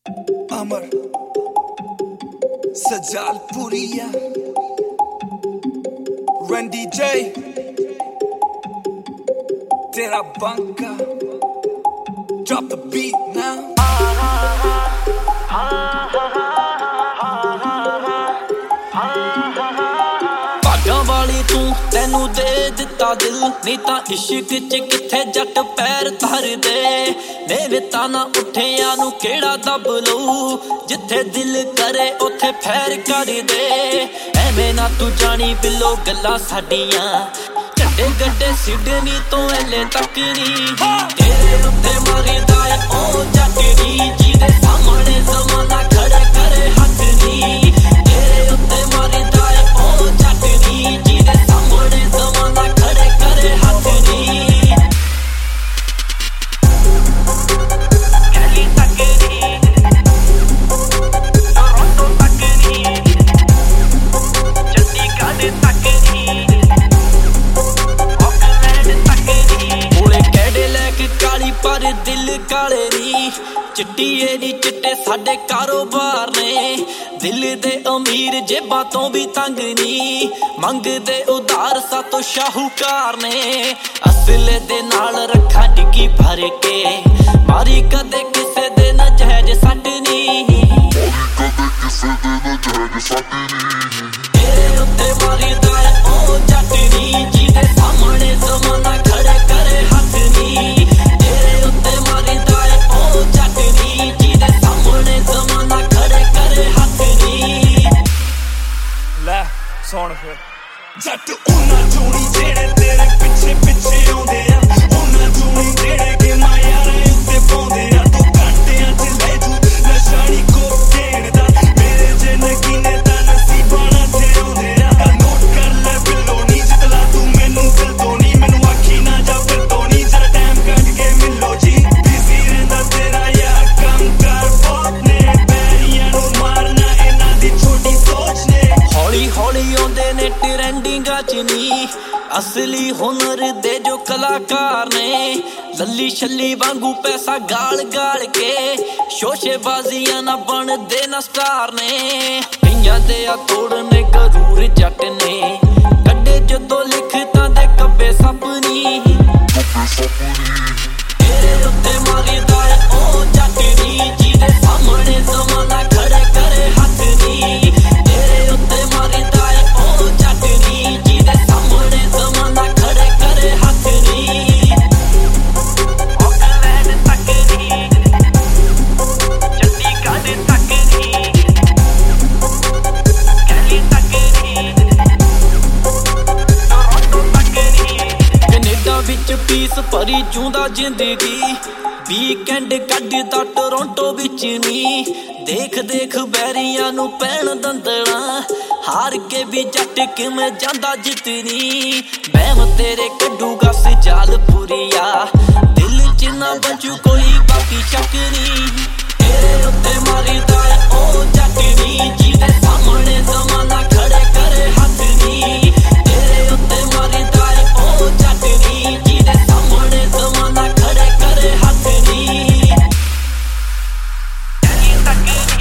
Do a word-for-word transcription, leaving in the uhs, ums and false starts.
Amar Sajalpuriya Randy J Tera Banka Drop the beat now ਭਾਗਾਂ ਵਾਲੀ ਤੂੰ ਤੈਨੂੰ ਦੇ ਦਿੱਤਾ ਦਿਲ ਨਹੀਂ ਤਾਂ ਇਸ਼ਕ ਚ ਕਿੱਥੇ ਜੱਟ ਪੈਰ ਧਰਦੇ ਮੇਰੇ ਤਾਂ ਨਾ ਉੱਠਿਆਂ ਨੂੰ ਕਿਹੜਾ ਦੱਬ ਲਊ ਜਿੱਥੇ ਦਿਲ ਕਰੇ ਉੱਥੇ ਫੈਰ ਕਰਦੇ ਐਵੇਂ ਨਾ ਤੂੰ ਜਾਣੀ ਬਿੱਲੋ ਗੱਲਾਂ ਸਾਡੀਆਂ ਝੱਡੇ ਗੱਡੇ ਸਿਡਨੀ ਤੋਂ ਐਲੇ ਤੱਕ ਨੀ ਤੇਰੇ ਉੱਤੇ ਮਾਰਦਾ ਏ ਉਹ ਜੱਟ ਨੀ ਜਿਹਦੇ ਸਾਹਮਣੇ ਜ਼ਮਾਨਾ ਖੜਾ ਕਰੇ ਹੱਥ ਨੀ ਤੇਰੇ ਉੱਤੇ ਮਾਰਦਾ ਏ ਉਹ ਜੱਟ ਨੀ ਜਿਹਦੇ ਸਾਹਮਣੇ ਜ਼ਮਾਨਾ ਖੜਾ ਕਰੇ ਹੱਥ ਨੀ ਕੈਲੀ ਤੱਕ ਨੀ ਟੋਰਾਂਟੋ ਤੱਕ ਨੀ ਚੰਡੀਗੜ੍ਹ ਤੱਕ ਨੀ ਪਰ ਦਿਲ ਕਾਲੇ ਨੀ ਚਿੱਟੀ ਏ ਨੀ ਚਿੱਟੇ ਸਾਡੇ ਕਾਰੋਬਾਰ ਨੇ ਦਿਲ ਦੇ ਅਮੀਰ ਜੇਬਾਂ ਤੋਂ ਵੀ ਤੰਗ ਨੀ ਮੰਗਦੇ ਉਧਾਰ ਸਾਤੋਂ ਸ਼ਾਹੂਕਾਰ ਨੇ ਅਸਲੇ ਦੇ ਨਾਲ ਰੱਖਾਂ ਡਿੱਗੀ ਭਰ ਕੇ ਮਾਰੀ ਕਦੇ ਕਿਸੇ ਦੇ ਨਜਾਇਜ਼ ਸੱਟ ਨੀ ਕਦੇ ਕਿਸੇ ਦੇ ਨਜਾਇਜ਼ ਸੱਟ ਨੀ ਤੇਰੇ ਉੱਤੇ ਮਾਰੀਦਾ ਏ ਉਹ ਜੱਟ ਨੀ ਜਿਹਦੇ ਸਾਹਮਣੇ ਜ਼ਮਾਨਾ ਖੜੇ ਕਰੇ ਹੱਥ ਨੀ ਸੁਣ ਫਿਰ ਜੱਟ ਉਹਨਾਂ ਚੋਣੀ ਜਿਹੜੇ ਤੇਰੇ ਪਿੱਛੇ ਪਿੱਛੇ ਆਉਂਦੇ ਆ ਉਹਨਾਂ ਚੋਣੀ ਜਿਹੜੇ ਗੇਮਾਂ ਯਾਰਾਂ ਉੱਤੇ ਪਾਉਂਦੇ ਆ ਤੂੰ ਘੰਟਿਆਂ ਚ ਲੈ ਜੂ ਨਸ਼ਾਨੀ ਕੋਕੇਨ ਦਾ ਮੇਰੇ ਜੇ ਨਗੀਨੇ ਤਾਂ ਨਸੀਬਾਂ ਤੇ ਆਉਂਦੇ ਆ ਨੋਟ ਕਰ ਲੈ ਬਿੱਲੋ ਨੀ ਜਿਤਲਾ ਤੂੰ ਮੈਨੂੰ ਦਿਲ ਤੋਂ ਨੀ ਮੈਨੂੰ ਆਖੀ ਨਾ ਜਾ ਫਿਰ ਤੋਂ ਨੀ ਜਰਾ ਟਾਈਮ ਕੱਢ ਕੇ ਮਿਲੋ ਜੀ ਬਿਜ਼ੀ ਰਹਿੰਦਾ ਤੇਰਾ ਯਾਰ ਕੰਮ ਕਰ ਬਹੁਤ ਨੇ ਪੈਰੀਆਂ ਨੂੰ ਮਾਰਨਾ ਇਹਨਾਂ ਦੀ ਛੋਟੀ ਸੋਚ ਨੇ ਹੌਲੀ ਹੌਲੀ ਆਉਂਦੇ ਨੇ ਟ੍ਰੈਂਡਿੰਗਾਂ ਚ ਨੀ ਅਸਲੀ ਹੁਨਰ ਦੇ ਜੋ ਕਲਾਕਾਰ ਨੇ ਲੱਲੀ ਛੱਲੀ ਵਾਂਗੂ ਪੈਸਾ ਗਾਲ ਗਾਲ ਕੇ ਸ਼ੋਸ਼ੇਬਾਜ਼ੀਆਂ ਨਾ ਬਣਦੇ ਨਾ ਸਟਾਰ ਨੇ ਕਈਆਂ ਦੇ ਆ ਤੋੜਨੇ ਗਰੂਰ ਜੱਟ ਨੇ ਕੱਢੇ ਜਦੋਂ ਲਿਖਤਾਂ ਦੇ ਕੱਬੇ ਸੱਪ ਨੀ ਤੇਰੇ ਉੱਤੇ ਮਾਰਦਾ ਏ ਉਹ ਜੱਟ ਨੀ ਜਿਹਦੇ ਸਾਹਮਣੇ ਜ਼ਮਾਨਾ ਖੜੇ ਕਰੇ ਹੱਥ ਨੀ ਤੇਰੇ ਉੱਤੇ ਮਾਰਦਾ ਏ ਉਹ ਜੱਟ ਨੀ ਜਿਹਦੇ ਸਾਹਮਣੇ ਜ਼ਮਾਨਾ ਖੜੇ ਕਰੇ ਹੱਥ ਨੀ ਆਕਲੈਂਡ ਤੱਕ ਨੀ ਚੰਡੀਗੜ੍ਹ ਤੱਕ ਨੀ ਕੈਲੀ ਤੱਕ ਨੀ ਟੋਰਾਂਟੋ ਤੱਕ ਨੀ ਕੈਨੇਡਾ ਵਿੱਚ ਪੀਸ ਭਰੀ ਜੂੰਦਾ ਜ਼ਿੰਦਗੀ ਵੀਕਐਂਡ ਕੱਢਦਾ ਟੋਰਾਂਟੋ ਵਿੱਚ ਨੀ ਦੇਖ ਦੇਖ ਬੈਰੀਆਂ ਨੂੰ ਪੈਣ ਦੰਦਣਾ ਹਾਰ ਕੇ ਵੀ ਜੱਟ ਕਿਵੇਂ ਜਾਂਦਾ ਜਿੱਤਨੀ ਬਹਿਮ ਤੇਰੇ ਕੱਢੂਗਾ ਸਜਾਲਪੁਰੀਆ ਦਿਲ ਚ ਨਾ ਬਚੂ ਕੋਈ ਬਾਕੀ ਸ਼ੱਕ ਨੀ ਤੇਰੇ ਉੱਤੇ ਮਾਰਦਾ ਏ ਉਹ ਜੱਟ ਨੀ ਜਿਹਦੇ ਸਾਹਮਣੇ ਜ਼ਮਾਨਾ ਖੜੇ ਕਰੇ ਹੱਥ ਨੀ ਤੇਰੇ ਉੱਤੇ ਮਾਰਦਾ ਏ ਉਹ ਜੱਟ ਨੀ ਜਿਹਦੇ ਸਾਹਮਣੇ ਜ਼ਮਾਨਾ ਖੜੇ ਕਰੇ ਹੱਥ ਨੀ ਕੈਲੀ ਤੱਕ